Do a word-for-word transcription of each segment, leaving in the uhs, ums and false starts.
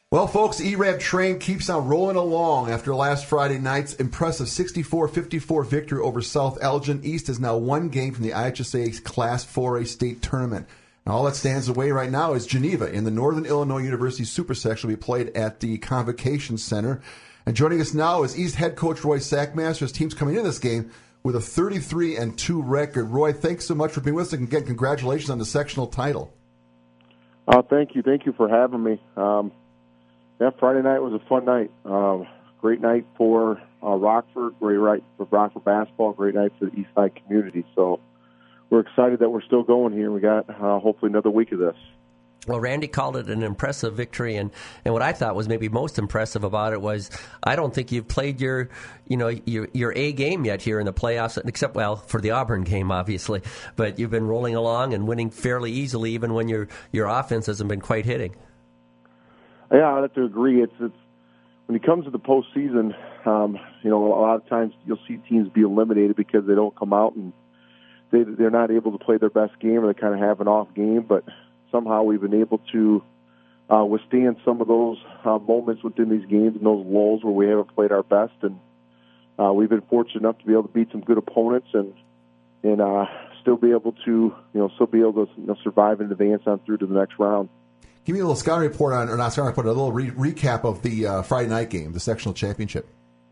Well, folks, E R A D train keeps on rolling along after last Friday night's impressive sixty-four fifty-four victory over South Elgin. East is now one game from the I H S A Class four A state tournament. And all that stands away right now is Geneva in the Northern Illinois University Super Section will be played at the Convocation Center. And joining us now is East head coach Roy Sackmaster. His team's coming into this game with a thirty-three and two record. Roy, thanks so much for being with us, and again, congratulations on the sectional title. Uh, thank you. Thank you for having me. Um, Yeah, Friday night was a fun night. Uh, great night for uh, Rockford, great night for Rockford basketball, great night for the Eastside community. So we're excited that we're still going here. We got uh, hopefully another week of this. Well, Randy called it an impressive victory, and, and what I thought was maybe most impressive about it was I don't think you've played your you know your your A game yet here in the playoffs, except well for the Auburn game, obviously. But you've been rolling along and winning fairly easily, even when your your offense hasn't been quite hitting. Yeah, I have to agree. It's it's when it comes to the postseason, um, you know, a lot of times you'll see teams be eliminated because they don't come out and they they're not able to play their best game, or they kind of have an off game. But somehow we've been able to uh, withstand some of those uh, moments within these games and those lulls where we haven't played our best, and uh, we've been fortunate enough to be able to beat some good opponents and and uh, still be able to you know still be able to you know, survive and advance on through to the next round. Give me a little scouting report on, or not scouting report, a little re- recap of the uh, Friday night game, the sectional championship.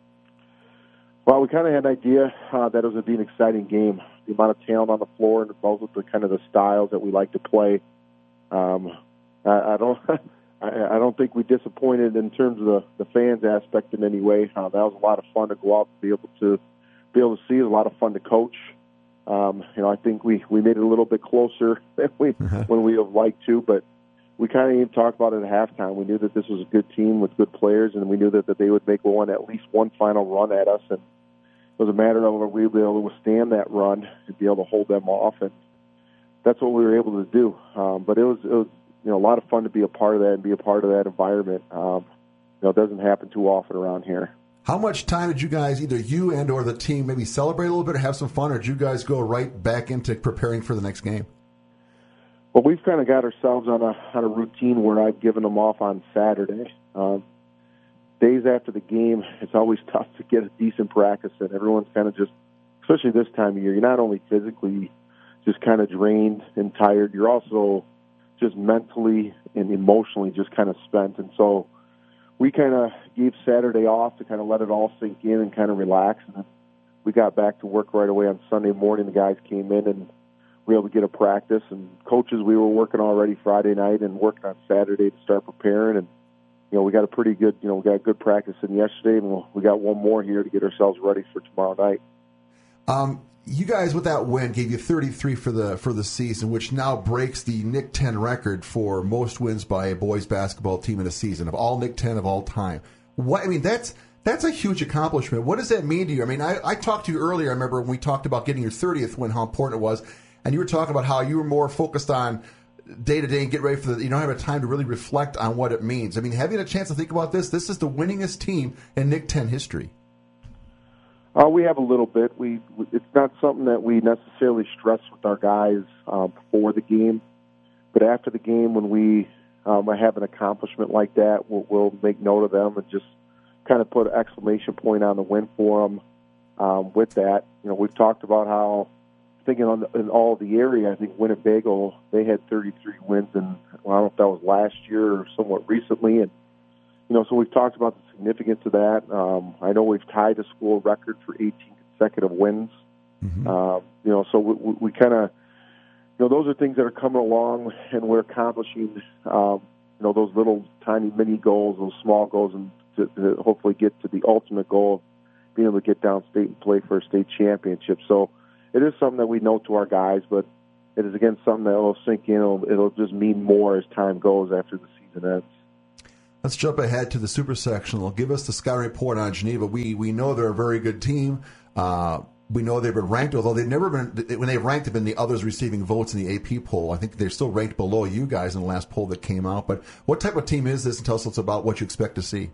Well, we kind of had an idea uh, that it was going to be an exciting game. The amount of talent on the floor and both of the kind of the styles that we like to play. Um, I, I don't, I, I don't think we disappointed in terms of the, the fans aspect in any way. Uh, that was a lot of fun to go out and be able to be able to see. It was a lot of fun to coach. Um, you know, I think we, we made it a little bit closer than we uh-huh. when we have liked to, but. We kind of even talked about it at halftime. We knew that this was a good team with good players, and we knew that, that they would make one at least one final run at us. And it was a matter of whether we would be able to withstand that run and be able to hold them off, and that's what we were able to do. Um, but it was, it was, you know, a lot of fun to be a part of that and be a part of that environment. Um, you know, it doesn't happen too often around here. How much time did you guys, either you and or the team, maybe celebrate a little bit or have some fun, or did you guys go right back into preparing for the next game? Well, we've kind of got ourselves on a on a routine where I've given them off on Saturday. Um, days after the game, it's always tough to get a decent practice in. Everyone's kind of just, especially this time of year, you're not only physically just kind of drained and tired, you're also just mentally and emotionally just kind of spent. And so we kind of gave Saturday off to kind of let it all sink in and kind of relax. And then we got back to work right away on Sunday morning. The guys came in and we were able to get a practice, and coaches, we were working already Friday night and working on Saturday to start preparing. And, you know, we got a pretty good, you know, we got a good practice in yesterday, and we got one more here to get ourselves ready for tomorrow night. Um, you guys, with that win, gave you thirty-three for the for the season, which now breaks the N I C ten record for most wins by a boys basketball team in a season, of all N I C ten of all time. What I mean, that's that's a huge accomplishment. What does that mean to you? I mean, I, I talked to you earlier, I remember when we talked about getting your thirtieth win, how important it was. And you were talking about how you were more focused on day-to-day and get ready for the, you don't have a time to really reflect on what it means. I mean, have you had a chance to think about this? This is the winningest team in N I C ten history. Uh, we have a little bit. We It's not something that we necessarily stress with our guys uh, before the game. But after the game, when we um, have an accomplishment like that, we'll, we'll make note of them and just kind of put an exclamation point on the win for them um, with that. You know, we've talked about how, thinking on the, in all the area, I think Winnebago, they had thirty-three wins, and well, I don't know if that was last year or somewhat recently. And you know, so we've talked about the significance of that. Um, I know we've tied the school record for eighteen consecutive wins. Mm-hmm. Uh, you know, so we, we, we kind of, you know, those are things that are coming along, and we're accomplishing, um, you know, those little tiny mini goals, those small goals, and to, to hopefully get to the ultimate goal of being able to get downstate and play for a state championship. So. It is something that we know to our guys, but it is, again, something that will sink in. It'll, it'll just mean more as time goes after the season ends. Let's jump ahead to the Super Sectional. Give us the scouting report on Geneva. We we know they're a very good team. Uh, we know they've been ranked, although they've never been, when they've ranked, they've been the others receiving votes in the A P poll. I think they're still ranked below you guys in the last poll that came out. But what type of team is this? And tell us about what you expect to see.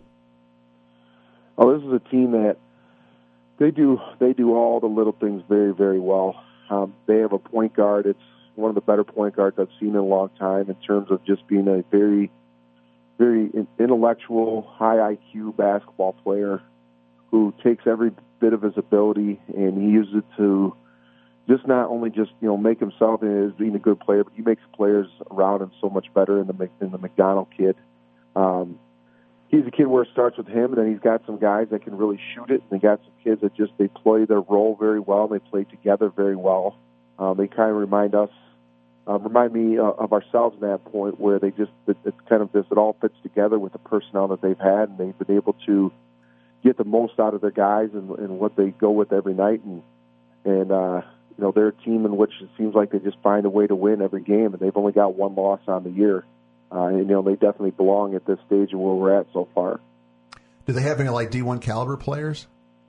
Oh, this is a team that They do they do all the little things very, very well. Um, they have a point guard. It's one of the better point guards I've seen in a long time in terms of just being a very very intellectual, high I Q basketball player who takes every bit of his ability and he uses it to just not only just you know make himself as being a good player, but he makes the players around him so much better. In the in the McDonald kid, um, he's a kid where it starts with him, and then he's got some guys that can really shoot it, and they got some kids that just they play their role very well. They play together very well. Um, they kind of remind us, uh, remind me uh, of ourselves at that point where they just it, it's kind of this it all fits together with the personnel that they've had, and they've been able to get the most out of their guys and, and what they go with every night, and and. Uh, You know, they're a team in which it seems like they just find a way to win every game, and they've only got one loss on the year. Uh, and, you know, they definitely belong at this stage of where we're at so far. Do they have any, like, D one caliber players?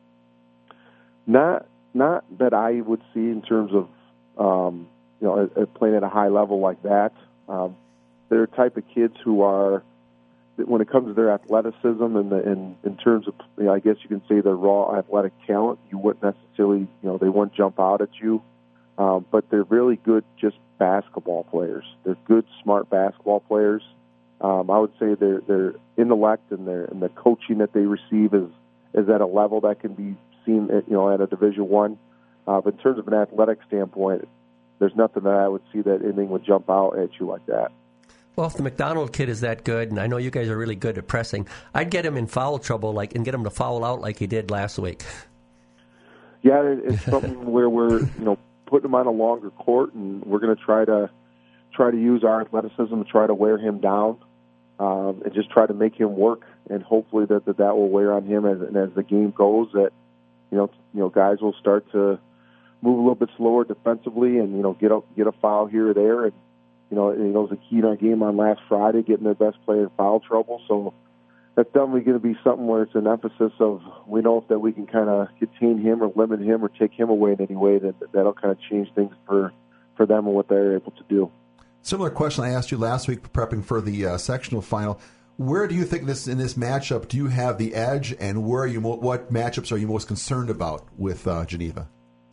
Not not that I would see in terms of, um, you know, uh, playing at a high level like that. Um, they're a type of kids who are, when it comes to their athleticism and, the, and in terms of, you know, I guess you can say their raw athletic talent, you wouldn't necessarily, you know, they wouldn't jump out at you. Um, but they're really good just basketball players. They're good, smart basketball players. Um, I would say their their intellect and their and the coaching that they receive is is at a level that can be seen, at, you know, at a Division One. Uh, but in terms of an athletic standpoint, there's nothing that I would see that anything would jump out at you like that. Well, if the McDonald kid is that good, and I know you guys are really good at pressing, I'd get him in foul trouble, like, and get him to foul out like he did last week. Yeah, it's something where we're, you know, putting him on a longer court, and we're going to try to try to use our athleticism to try to wear him down, um, and just try to make him work, and hopefully that that, that will wear on him as and as the game goes. That you know, you know, guys will start to move a little bit slower defensively, and you know, get a get a foul here or there, and. You know, it was a key in our game on last Friday, getting their best player in foul trouble. So that's definitely going to be something where it's an emphasis of we know if that we can kind of contain him or limit him or take him away in any way, that that'll kind of change things for, for them and what they're able to do. Similar question I asked you last week prepping for the uh, sectional final. Where do you think this in this matchup do you have the edge, and where are you? What matchups are you most concerned about with uh, Geneva?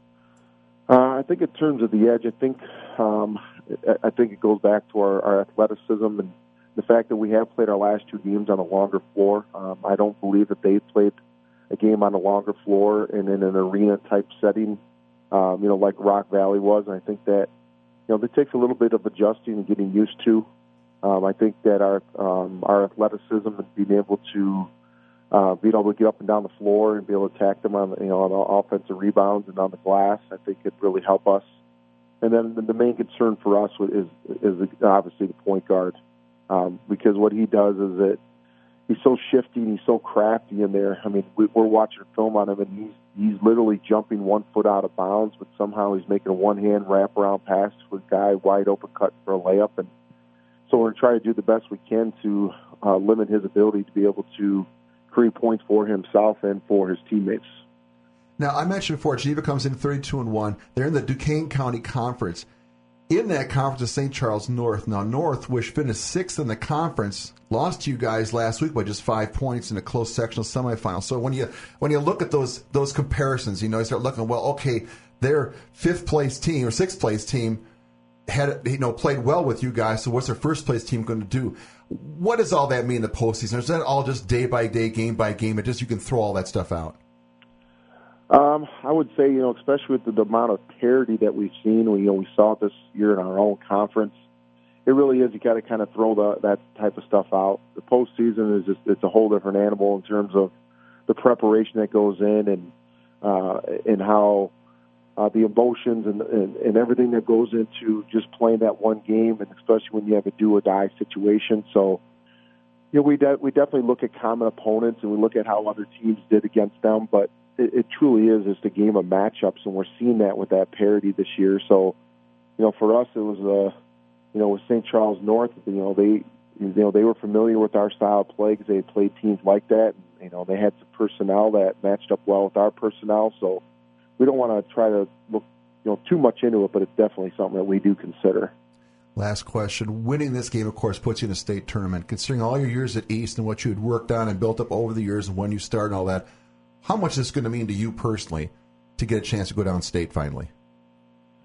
Uh, I think in terms of the edge, I think um, I think it goes back to our, our athleticism and the fact that we have played our last two games on a longer floor. Um, I don't believe that they played a game on a longer floor and in an arena-type setting, um, you know, like Rock Valley was. And I think that, you know, it takes a little bit of adjusting and getting used to. Um, I think that our um, our athleticism and being able to uh, being able to get up and down the floor and be able to attack them on, you know, on the offensive rebounds and on the glass, I think could really help us. And then the main concern for us is is obviously the point guard, um, because what he does is that he's so shifty and he's so crafty in there. I mean, we, we're watching film on him, and he's he's literally jumping one foot out of bounds, but somehow he's making a one-hand wraparound pass to a guy wide open cut for a layup. And so we're trying to do the best we can to uh, limit his ability to be able to create points for himself and for his teammates. Now, I mentioned before, Geneva comes in thirty-two and one. They're in the Duquesne County Conference. In that conference is Saint Charles North. Now, North, which finished sixth in the conference, lost to you guys last week by just five points in a close sectional semifinal. So when you when you look at those those comparisons, you know, you start looking, well, okay, their fifth place team or sixth place team had you know played well with you guys. So what's their first place team going to do? What does all that mean in the postseason? Is that all just day by day, game by game? It just you can throw all that stuff out. Um, I would say, you know, especially with the, the amount of parity that we've seen, we, you know, we saw it this year in our own conference. It really is. You got to kind of throw the, that type of stuff out. The postseason is just it's a whole different animal in terms of the preparation that goes in and uh, and how uh, the emotions and, and and everything that goes into just playing that one game, and especially when you have a do or die situation. So, you know, we de- we definitely look at common opponents and we look at how other teams did against them, but It, it truly is just a game of matchups, and we're seeing that with that parity this year. So, you know, for us, it was, uh, you know, with Saint Charles North, you know, they, you know, they were familiar with our style of play because they had played teams like that. And, you know, they had some personnel that matched up well with our personnel. So, we don't want to try to look, you know, too much into it, but it's definitely something that we do consider. Last question. Winning this game, of course, puts you in a state tournament. Considering all your years at East and what you had worked on and built up over the years and when you started and all that, how much is this going to mean to you personally to get a chance to go down state finally?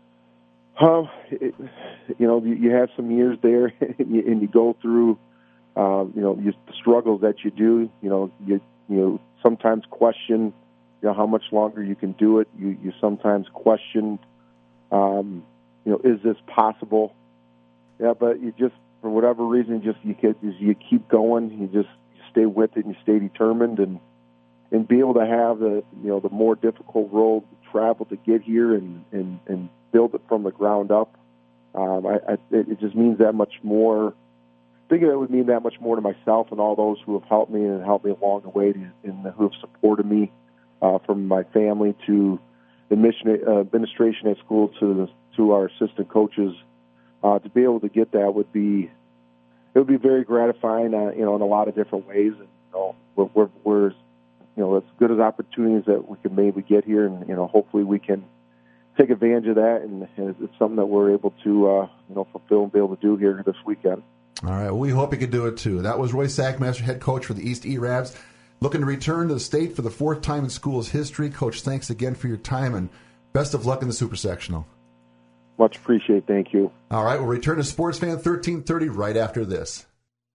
Um, it, you know, you, you have some years there, and you, and you go through uh, you know, you, the struggles that you do. You know, you you know, sometimes question, you know, how much longer you can do it. You you sometimes question, um, you know, is this possible? Yeah, but you just, for whatever reason, just you get you keep going. You just stay with it and you stay determined, and and be able to have the you know the more difficult road to travel to get here and and, and build it from the ground up. Um, I, I, it just means that much more. I think it would mean that much more to myself and all those who have helped me and helped me along the way, and who have supported me, uh, from my family to the administration at school to the, to our assistant coaches. Uh, to be able to get that would be it would be very gratifying, uh, you know, in a lot of different ways. And you know, we're, we're, we're you know as good as opportunities that we can maybe get here, and you know, hopefully we can take advantage of that, and, and it's something that we're able to uh, you know fulfill and be able to do here this weekend. All right, well, we hope you can do it too. That was Roy Sackmaster, head coach for the East E-Rabs, looking to return to the state for the fourth time in school's history. Coach, thanks again for your time, and best of luck in the Super Sectional. Much appreciated. Thank you. All right, we'll return to Sports Fan thirteen thirty right after this.